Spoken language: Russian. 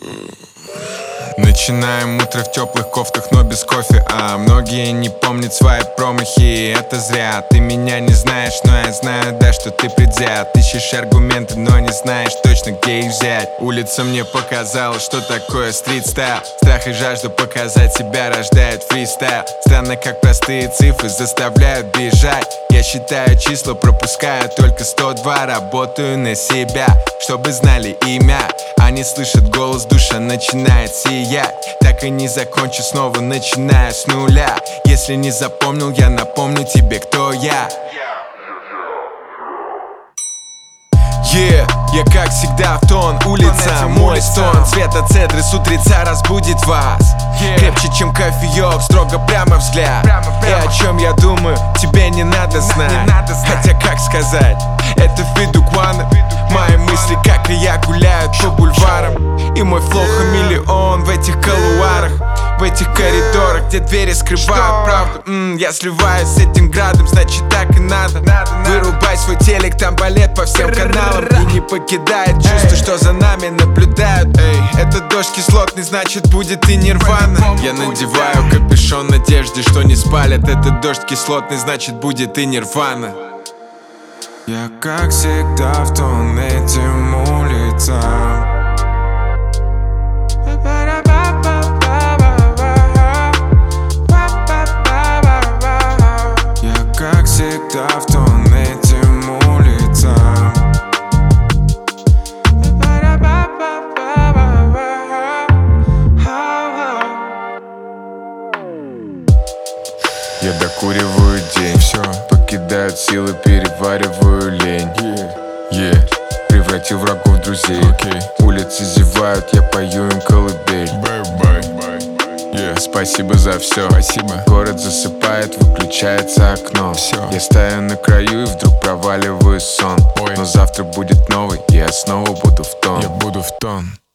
Начинаем утро в теплых кофтах, но без кофе. Многие не помнят свои промахи, это зря. Ты меня не знаешь, но я знаю, да, что ты предвзят. Ищешь аргументы, но не знаешь точно, где их взять. Улица мне показала, что такое стрит-стайл. Страх и жажду показать себя рождает фристайл. Странно, как простые цифры заставляют бежать. Я считаю числа, пропускаю только 102. Работаю на себя, чтобы знали имя. Они слышат голос, душа начинает сиять. Так и не закончу, снова начинаю с нуля. Если не запомнил, я напомню тебе, кто я. Я как всегда в тон, улица мой стон. Цвета цедры с утреца разбудит вас. Крепче, чем кофеек, строго прямо взгляд. И о чем я думаю, тебе не надо знать. Хотя как сказать, это Фидуквана. Мои мысли, как и я, гуляют по бульварам. И мой флоу хамелеон в этих колуарах, в этих коридорах, где двери скрывают правду. Я сливаюсь с этим градом, значит так и надо. Вырубай свой телек, там балет по всем каналам. И не покидает чувство, что за нами наблюдают. Это дождь кислотный, значит будет и нирвана. Я надеваю капюшон в надежде, что не спалят. Это дождь кислотный, значит будет и нирвана. Я как всегда в тон этим улицам. Я как всегда в тон этим улицам. Я докуриваю день, все, покидают силы, перевариваю лень. Превратил врагов в друзей. Улицы зевают, я пою им колыбель. Спасибо за все. Город засыпает, выключается окно. Я стою на краю и вдруг проваливаюсь в сон. Но завтра будет новый, и я снова буду в тон.